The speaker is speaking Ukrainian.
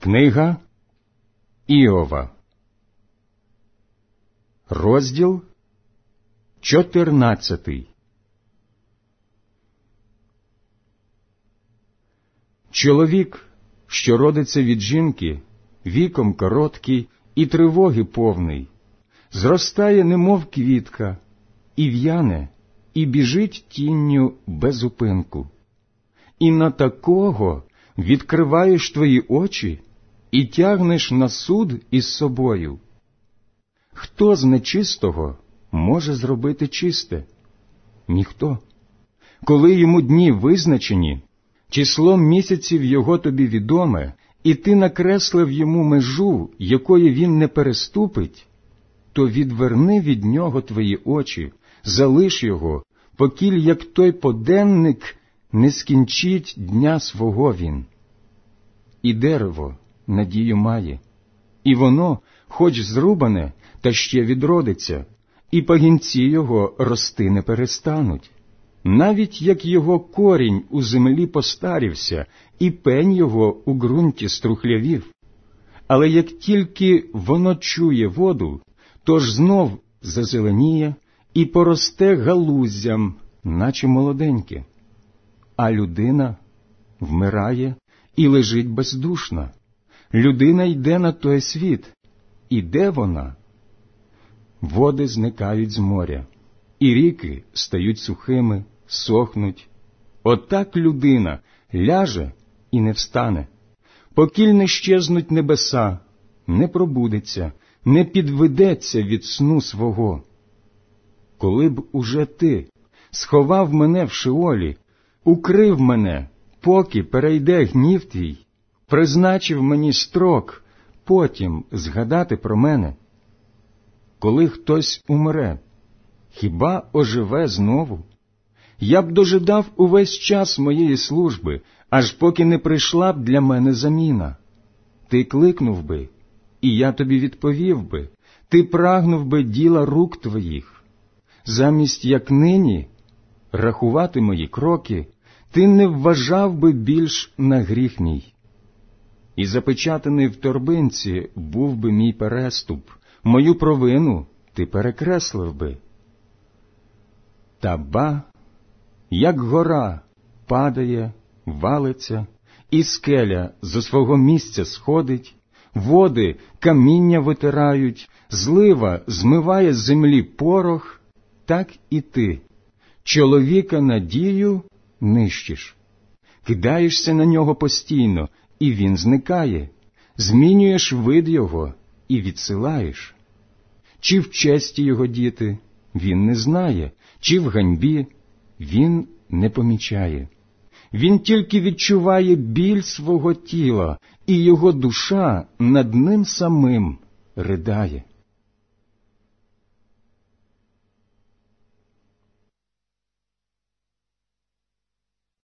Книга Іова, розділ 14. Чоловік, що родиться від жінки, віком короткий і тривоги повний, зростає, немов квітка, і в'яне, і біжить тінню без упинку. І на такого відкриваєш твої очі і тягнеш на суд із собою. Хто з нечистого може зробити чисте? Ніхто. Коли йому дні визначені, число місяців його тобі відоме, і ти накреслив йому межу, якої він не переступить, то відверни від нього твої очі, залиш його, покіль як той поденник не скінчить дня свого він. І дерево надію має, і воно, хоч зрубане, та ще відродиться, і пагінці його рости не перестануть. Навіть як його корінь у землі постарівся, і пень його у ґрунті струхлявів. Але як тільки воно чує воду, то ж знов зазеленіє і поросте галуздям, наче молоденьке. А людина вмирає і лежить бездушна. Людина йде на той світ. І де вона? Води зникають з моря, і ріки стають сухими, сохнуть. Отак людина ляже і не встане. Покіль не щезнуть небеса, не пробудеться, не підведеться від сну свого. Коли б уже ти сховав мене в Шеолі, укрив мене, поки перейде гнів твій, призначив мені строк, потім згадати про мене. Коли хтось умре, хіба оживе знову? Я б дожидав увесь час моєї служби, аж поки не прийшла б для мене заміна. Ти кликнув би, і я тобі відповів би, ти прагнув би діла рук твоїх. Замість, як нині, рахувати мої кроки, ти не вважав би більш на гріх мій. І запечатаний в торбинці був би мій переступ, мою провину ти перекреслив би. Та ба, як гора падає, валиться, і скеля зо свого місця сходить, води каміння витирають, злива змиває з землі порох, так і ти, чоловіка надію, нищиш. Кидаєшся на нього постійно, і він зникає, змінюєш вид його і відсилаєш. Чи в честі його діти, він не знає, чи в ганьбі, він не помічає. Він тільки відчуває біль свого тіла, і його душа над ним самим ридає.